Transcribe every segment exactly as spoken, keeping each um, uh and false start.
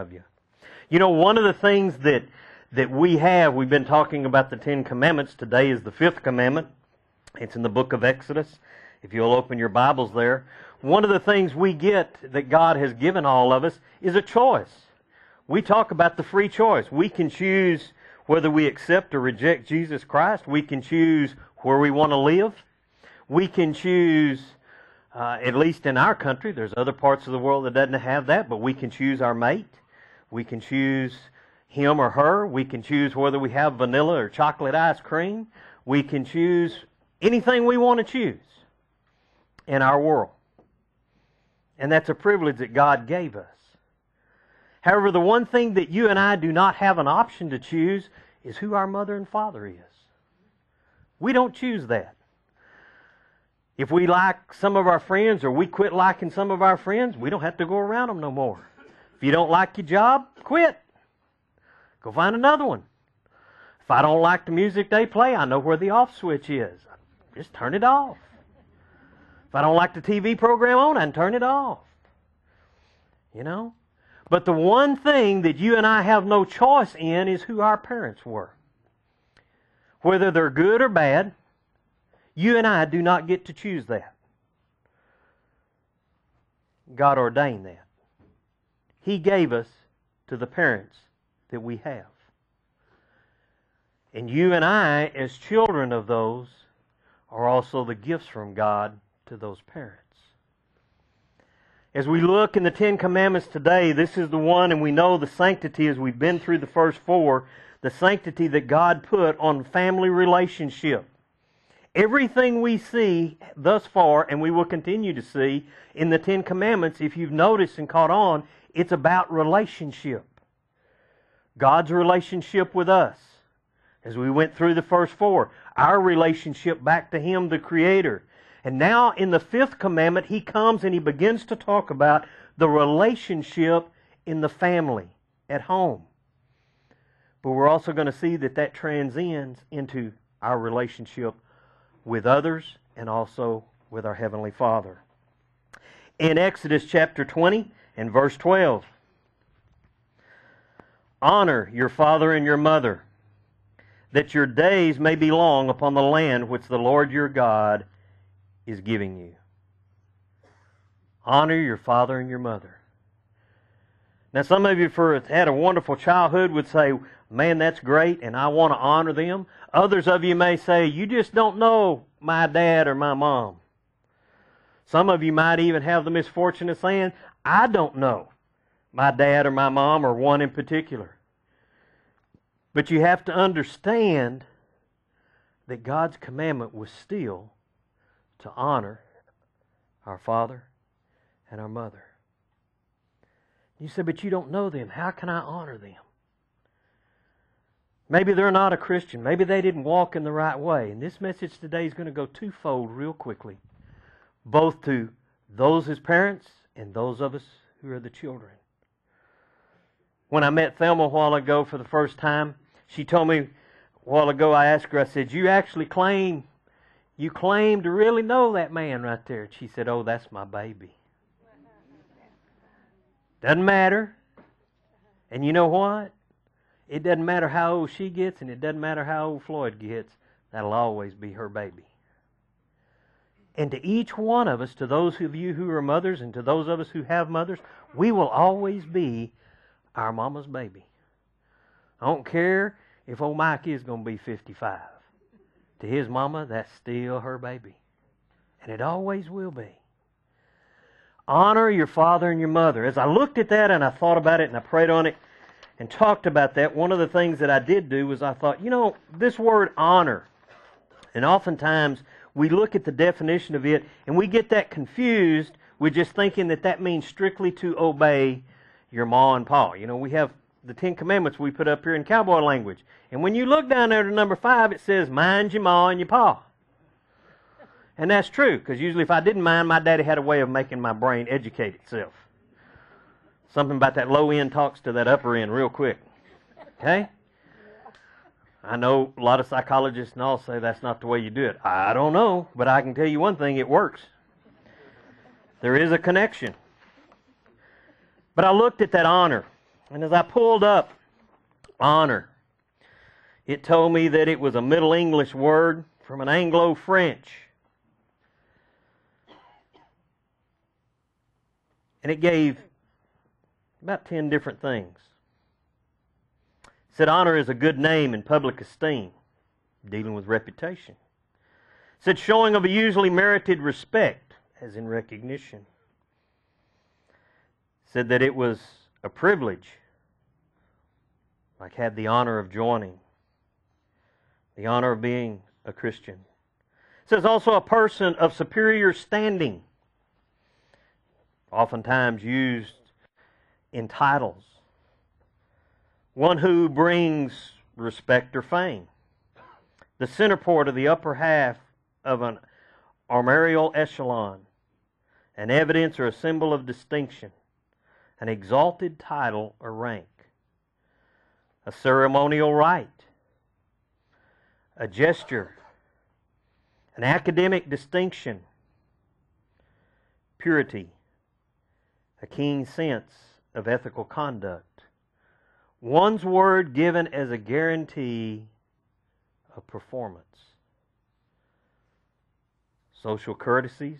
of you. You know, one of the things that that we have, we've been talking about the Ten Commandments. Today is the fifth commandment. It's in the book of Exodus. If you'll open your Bibles there. One of the things we get that God has given all of us is a choice. We talk about the free choice. We can choose whether we accept or reject Jesus Christ. We can choose where we want to live. We can choose, uh, at least in our country, there's other parts of the world that doesn't have that, but we can choose our mate. We can choose him or her. We can choose whether we have vanilla or chocolate ice cream. We can choose anything we want to choose in our world. And that's a privilege that God gave us. However, the one thing that you and I do not have an option to choose is who our mother and father is. We don't choose that. If we like some of our friends or we quit liking some of our friends, we don't have to go around them no more. If you don't like your job, quit. Go find another one. If I don't like the music they play, I know where the off switch is. Just turn it off. If I don't like the T V program on, I can turn it off. You know? But the one thing that you and I have no choice in is who our parents were. Whether they're good or bad, you and I do not get to choose that. God ordained that. He gave us to the parents that we have. And you and I, as children of those, are also the gifts from God to those parents. As we look in the Ten Commandments today, this is the one, and we know the sanctity as we've been through the first four, the sanctity that God put on family relationship. Everything we see thus far, and we will continue to see in the Ten Commandments, if you've noticed and caught on, it's about relationship. God's relationship with us. As we went through the first four, our relationship back to Him, the Creator. And now in the fifth commandment, He comes and He begins to talk about the relationship in the family, at home. But we're also going to see that that transcends into our relationship with others and also with our Heavenly Father. In Exodus chapter twenty and verse twelve, honor your father and your mother, that your days may be long upon the land which the Lord your God is giving you. Honor your father and your mother. Now, some of you who have had a wonderful childhood would say, man, that's great, and I want to honor them. Others of you may say, you just don't know my dad or my mom. Some of you might even have the misfortune of saying, I don't know my dad or my mom or one in particular. But you have to understand that God's commandment was still to honor our father and our mother. You say, but you don't know them. How can I honor them? Maybe they're not a Christian. Maybe they didn't walk in the right way. And this message today is going to go twofold real quickly. Both to those as parents and those of us who are the children. When I met Thelma a while ago for the first time, she told me a while ago, I asked her, I said, you actually claim, you claim to really know that man right there. She said, oh, that's my baby. Doesn't matter. And you know what? It doesn't matter how old she gets, and it doesn't matter how old Floyd gets. That'll always be her baby. And to each one of us, to those of you who are mothers, and to those of us who have mothers, we will always be our mama's baby. I don't care if old Mike is going to be fifty-five. To his mama, that's still her baby. And it always will be. Honor your father and your mother. As I looked at that and I thought about it and I prayed on it and talked about that, one of the things that I did do was I thought, you know, this word honor, and oftentimes we look at the definition of it and we get that confused with just thinking that that means strictly to obey your ma and pa. You know, we have the Ten Commandments we put up here in cowboy language. And when you look down there to number five, it says, mind your ma and your pa. And that's true, because usually if I didn't mind, my daddy had a way of making my brain educate itself. Something about that low end talks to that upper end real quick. Okay? I know a lot of psychologists and all say that's not the way you do it. I don't know, but I can tell you one thing, it works. There is a connection. But I looked at that honor. And as I pulled up honor, it told me that it was a Middle English word from an Anglo-French. And it gave about ten different things. It said honor is a good name and public esteem, dealing with reputation. It said showing of a usually merited respect, as in recognition. It said that it was a privilege, like had the honor of joining, the honor of being a Christian. It says also a person of superior standing, oftentimes used in titles. One who brings respect or fame. The center point of the upper half of an armorial echelon. An evidence or a symbol of distinction. An exalted title or rank. A ceremonial rite. A gesture. An academic distinction. Purity. A keen sense of ethical conduct. One's word given as a guarantee of performance. Social courtesies.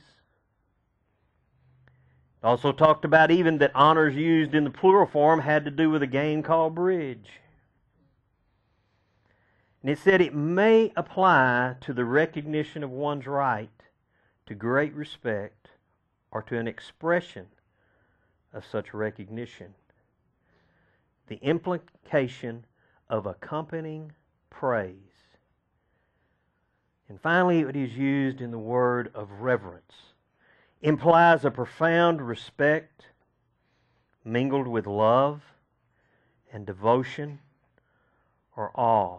It also talked about even that honors used in the plural form had to do with a game called bridge. And it said it may apply to the recognition of one's right to great respect or to an expression of such recognition. The implication of accompanying praise. And finally, it is used in the word of reverence. Implies a profound respect mingled with love and devotion or awe,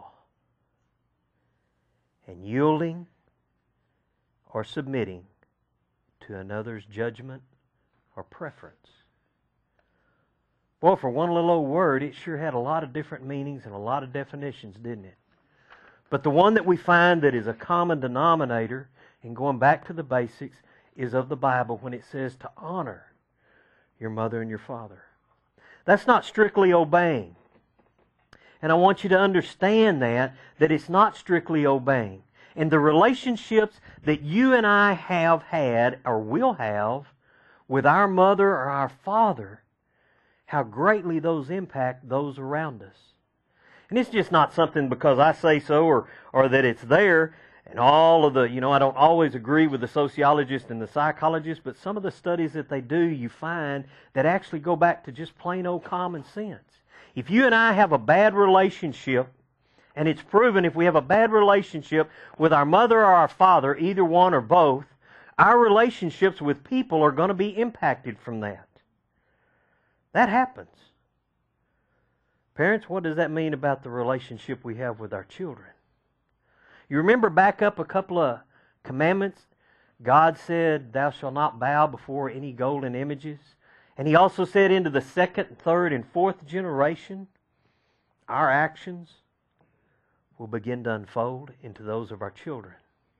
and yielding or submitting to another's judgment or preference. Well, for one little old word, it sure had a lot of different meanings and a lot of definitions, didn't it? But the one that we find that is a common denominator, and going back to the basics, is of the Bible when it says to honor your mother and your father. That's not strictly obeying. And I want you to understand that, that it's not strictly obeying. And the relationships that you and I have had or will have with our mother or our father, how greatly those impact those around us. And it's just not something because I say so or, or that it's there. And all of the, you know, I don't always agree with the sociologists and the psychologists, but some of the studies that they do, you find that actually go back to just plain old common sense. If you and I have a bad relationship, and it's proven if we have a bad relationship with our mother or our father, either one or both, our relationships with people are going to be impacted from that. That happens. Parents, what does that mean about the relationship we have with our children? You remember back up a couple of commandments? God said, thou shalt not bow before any golden images. And He also said into the second, third, and fourth generation, our actions will begin to unfold into those of our children.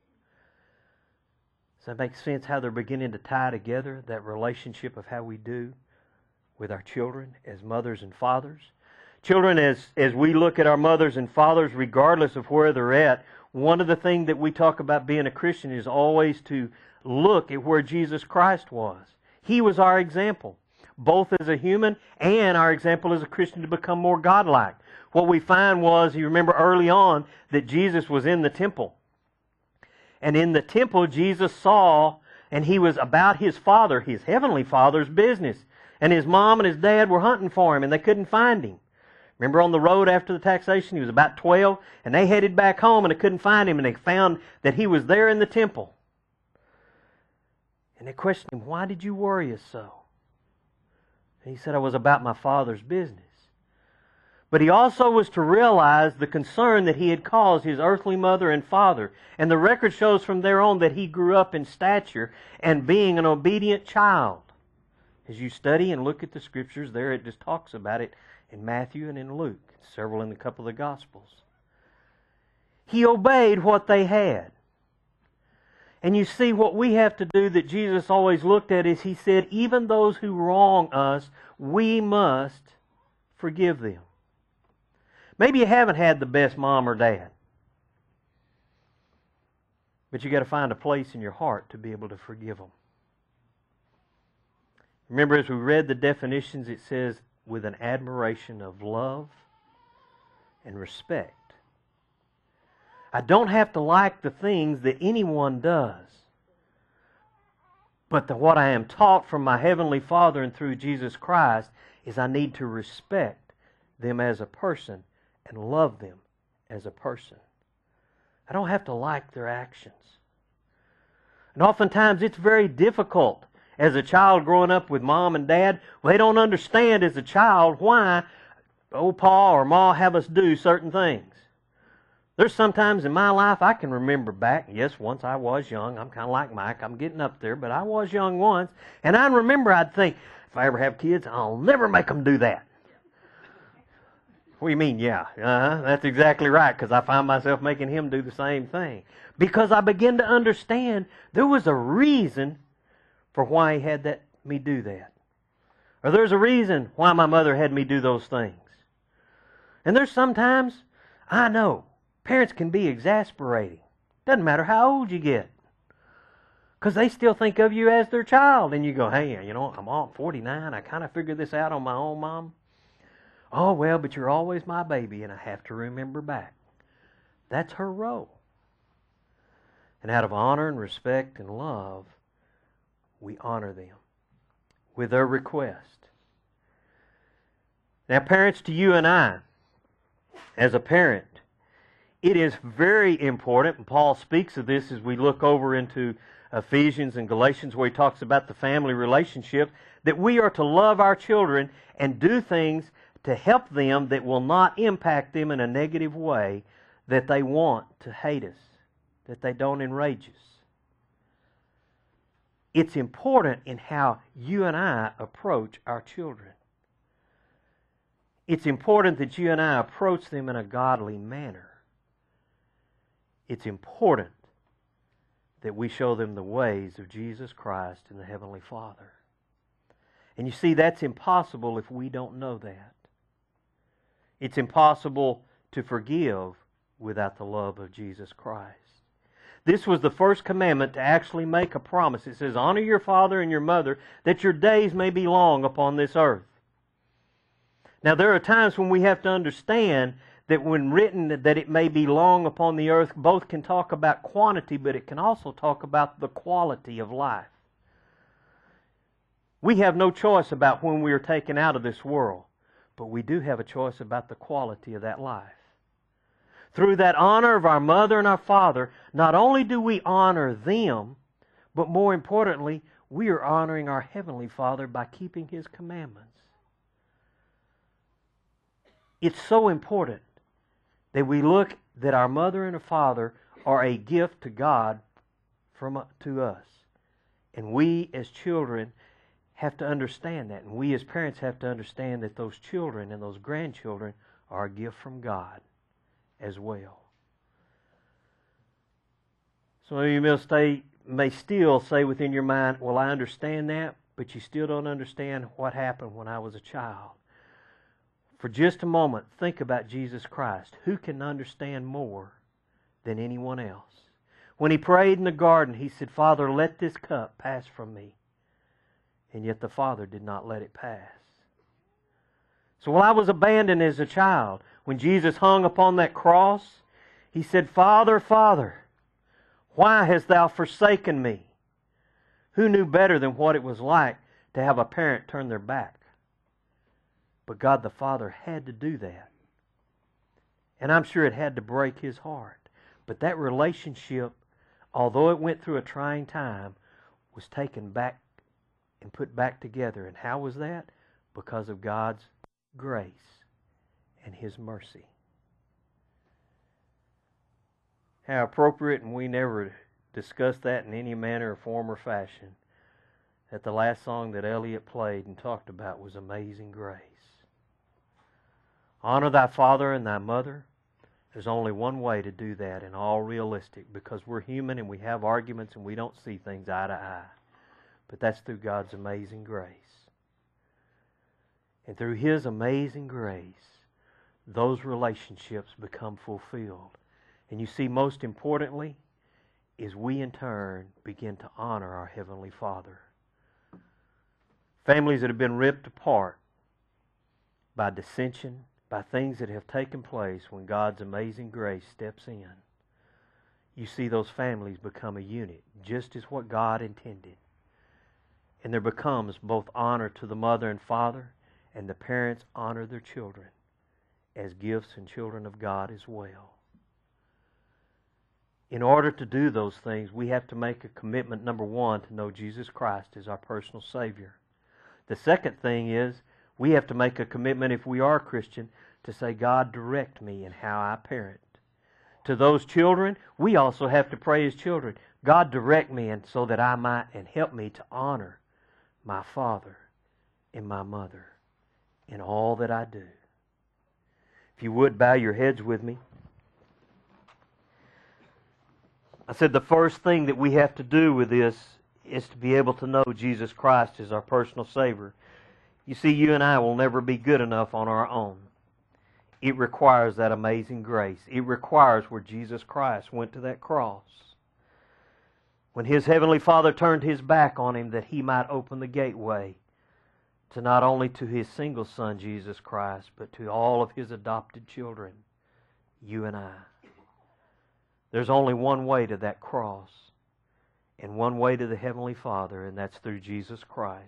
Does that make sense how they're beginning to tie together that relationship of how we do with our children as mothers and fathers? Children, as, as we look at our mothers and fathers, regardless of where they're at, one of the things that we talk about being a Christian is always to look at where Jesus Christ was. He was our example, both as a human and our example as a Christian to become more godlike. What we find was, you remember early on, that Jesus was in the temple. And in the temple, Jesus saw, and He was about His Father, His heavenly Father's business. And His mom and His dad were hunting for Him, and they couldn't find Him. Remember on the road after the taxation, He was about twelve, and they headed back home, and they couldn't find Him, and they found that He was there in the temple. And they questioned Him, why did you worry us so? And He said, I was about my Father's business. But He also was to realize the concern that He had caused His earthly mother and father. And the record shows from there on that He grew up in stature and being an obedient child. As you study and look at the Scriptures there, it just talks about it in Matthew and in Luke, several in a couple of the Gospels. He obeyed what they had. And you see, what we have to do that Jesus always looked at is He said, even those who wrong us, we must forgive them. Maybe you haven't had the best mom or dad. But you got to find a place in your heart to be able to forgive them. Remember, as we read the definitions, it says, with an admiration of love and respect. I don't have to like the things that anyone does. But the, what I am taught from my Heavenly Father and through Jesus Christ is I need to respect them as a person and love them as a person. I don't have to like their actions. And oftentimes it's very difficult as a child growing up with mom and dad. Well, they don't understand as a child why old Pa or Ma have us do certain things. There's sometimes in my life I can remember back, yes, once I was young. I'm kind of like Mike. I'm getting up there, but I was young once. And I remember I'd think, if I ever have kids, I'll never make them do that. What do you mean, yeah? Uh-huh. That's exactly right, because I find myself making him do the same thing. Because I begin to understand there was a reason for why he had that me do that. Or there's a reason why my mother had me do those things. And there's sometimes, I know, parents can be exasperating. Doesn't matter how old you get. Because they still think of you as their child. And you go, hey, you know, I'm all forty-nine. I kind of figured this out on my own, Mom. Oh, well, but you're always my baby, and I have to remember back. That's her role. And out of honor and respect and love, we honor them with their request. Now, parents, to you and I, as a parent, it is very important, and Paul speaks of this as we look over into Ephesians and Galatians where he talks about the family relationship, that we are to love our children and do things to help them that will not impact them in a negative way, that they want to hate us, that they don't enrage us. It's important in how you and I approach our children. It's important that you and I approach them in a godly manner. It's important that we show them the ways of Jesus Christ and the Heavenly Father. And you see, that's impossible if we don't know that. It's impossible to forgive without the love of Jesus Christ. This was the first commandment to actually make a promise. It says, honor your father and your mother, that your days may be long upon this earth. Now, there are times when we have to understand that when written that it may be long upon the earth, both can talk about quantity, but it can also talk about the quality of life. We have no choice about when we are taken out of this world, but we do have a choice about the quality of that life. Through that honor of our mother and our father, not only do we honor them, but more importantly, we are honoring our Heavenly Father by keeping His commandments. It's so important that we look that our mother and our father are a gift to God from to us. And we as children have to understand that. And we as parents have to understand that those children and those grandchildren are a gift from God as well. Some of you may, stay, may still say within your mind, well, I understand that, but you still don't understand what happened when I was a child. For just a moment, think about Jesus Christ. Who can understand more than anyone else? When He prayed in the garden, He said, Father, let this cup pass from me. And yet the Father did not let it pass. So while I was abandoned as a child, when Jesus hung upon that cross, He said, Father, Father, why hast Thou forsaken me? Who knew better than what it was like to have a parent turn their back? But God the Father had to do that. And I'm sure it had to break His heart. But that relationship, although it went through a trying time, was taken back and put back together. And how was that? Because of God's grace and His mercy. How appropriate, and we never discussed that in any manner or form or fashion, that the last song that Elliot played and talked about was Amazing Grace. Honor thy father and thy mother. There's only one way to do that, and all realistic, because we're human and we have arguments and we don't see things eye to eye. But that's through God's amazing grace. And through His amazing grace, those relationships become fulfilled. And you see, most importantly, is we in turn begin to honor our Heavenly Father. Families that have been ripped apart by dissension, by things that have taken place when God's amazing grace steps in, you see those families become a unit, just as what God intended. And there becomes both honor to the mother and father, and the parents honor their children as gifts and children of God as well. In order to do those things, we have to make a commitment, number one, to know Jesus Christ as our personal Savior. The second thing is, we have to make a commitment, if we are a Christian, to say, God, direct me in how I parent. To those children, we also have to pray as children, God, direct me and so that I might and help me to honor my father and my mother in all that I do. If you would, bow your heads with me. I said the first thing that we have to do with this is to be able to know Jesus Christ as our personal Savior. You see, you and I will never be good enough on our own. It requires that amazing grace. It requires where Jesus Christ went to that cross. When His Heavenly Father turned His back on Him that He might open the gateway to not only to His single Son, Jesus Christ, but to all of His adopted children, you and I. There's only one way to that cross and one way to the Heavenly Father, and that's through Jesus Christ.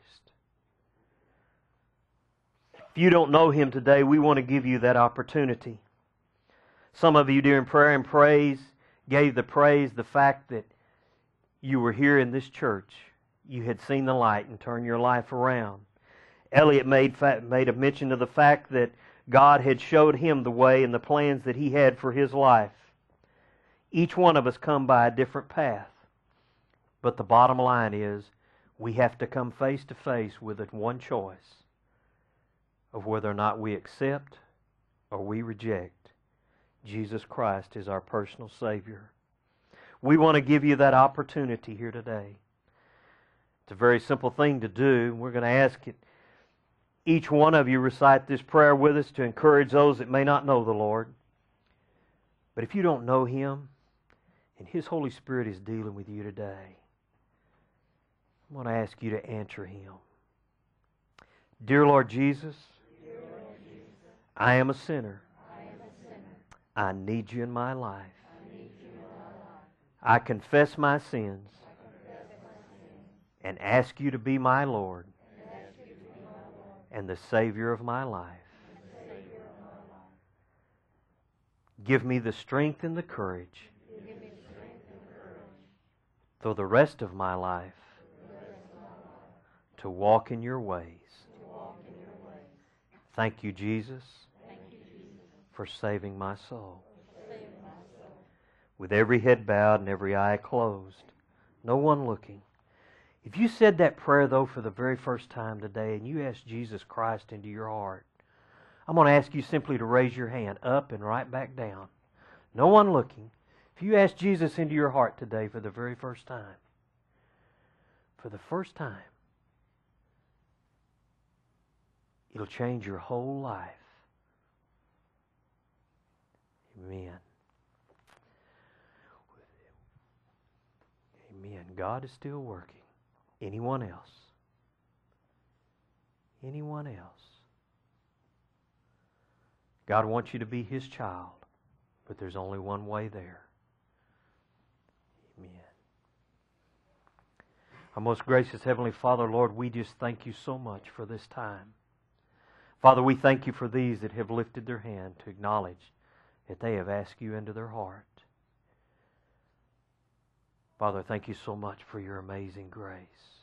If you don't know Him today, we want to give you that opportunity. Some of you during prayer and praise gave the praise the fact that you were here in this church. You had seen the light and turned your life around. Elliot made, made a mention of the fact that God had showed him the way and the plans that He had for his life. Each one of us come by a different path. But the bottom line is, we have to come face to face with one choice of whether or not we accept or we reject Jesus Christ as our personal Savior. We want to give you that opportunity here today. It's a very simple thing to do. We're going to ask it. Each one of you recite this prayer with us to encourage those that may not know the Lord. But if you don't know Him, and His Holy Spirit is dealing with you today, I want to ask you to answer Him. Dear Lord Jesus, Dear Lord Jesus, I am a sinner. I am a sinner. I need You in my life. I need You in my life. I confess my sins I confess my sins and ask You to be my Lord and ask You to be my Lord and the Savior of my life. and the Savior of my life. Give me the strength and the courage Give me strength and courage for the rest of my life for the rest of my life to walk in Your ways. to walk in Your ways. Thank You, Jesus, Thank You, Jesus, for saving my soul. for saving my soul. With every head bowed and every eye closed, no one looking. If you said that prayer, though, for the very first time today, and you asked Jesus Christ into your heart, I'm going to ask you simply to raise your hand up and right back down. No one looking. If you asked Jesus into your heart today for the very first time, for the first time, it'll change your whole life. Amen. Amen. God is still working. Anyone else? Anyone else? God wants you to be His child, but there's only one way there. Amen. Our most gracious Heavenly Father, Lord, we just thank You so much for this time. Father, we thank You for these that have lifted their hand to acknowledge that they have asked You into their heart. Father, thank You so much for Your amazing grace.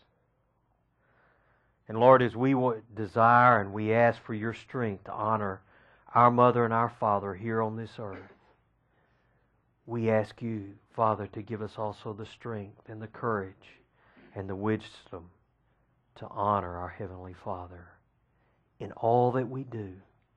And Lord, as we desire and we ask for Your strength to honor our mother and our father here on this earth, we ask You, Father, to give us also the strength and the courage and the wisdom to honor our Heavenly Father in all that we do,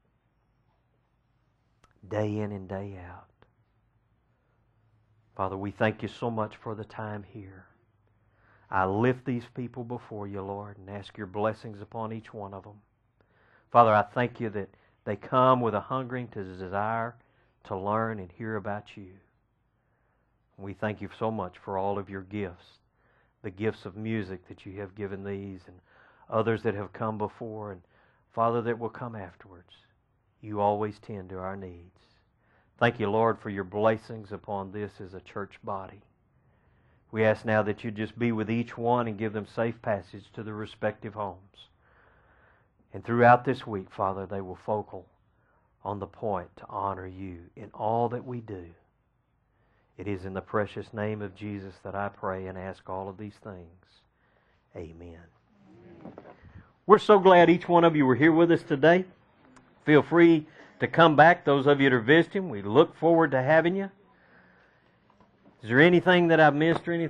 day in and day out. Father, we thank You so much for the time here. I lift these people before You, Lord, and ask Your blessings upon each one of them. Father, I thank you that they come with a hungering to desire to learn and hear about you. We thank you so much for all of your gifts, the gifts of music that you have given these and others that have come before, and Father, that will come afterwards. You always tend to our needs. Thank you, Lord, for your blessings upon this as a church body. We ask now that you just be with each one and give them safe passage to their respective homes. And throughout this week, Father, they will focal on the point to honor you in all that we do. It is in the precious name of Jesus that I pray and ask all of these things. Amen. We're so glad each one of you were here with us today. Feel free to come back. Those of you that are visiting, we look forward to having you. Is there anything that I've missed or anything?